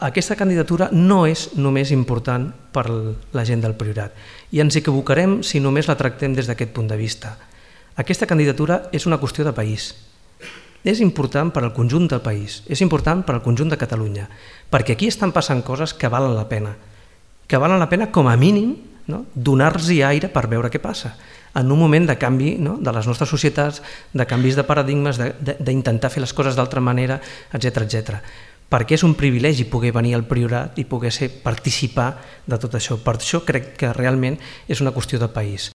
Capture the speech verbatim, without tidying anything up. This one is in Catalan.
aquesta candidatura no és només important per la gent del Priorat i ens equivocarem si només la tractem des d'aquest punt de vista. Aquesta candidatura és una qüestió de país. És important per al conjunt del país, és important per al conjunt de Catalunya, perquè aquí estan passant coses que valen la pena, que valen la pena com a mínim donar-los aire per veure què passa, en un moment de canvi de les nostres societats, de canvis de paradigmes, d'intentar fer les coses d'altra manera, etcètera, etcètera. Perquè és un privilegi poder venir al Priorat i poder participar de tot això. Per això crec que realment és una qüestió de país.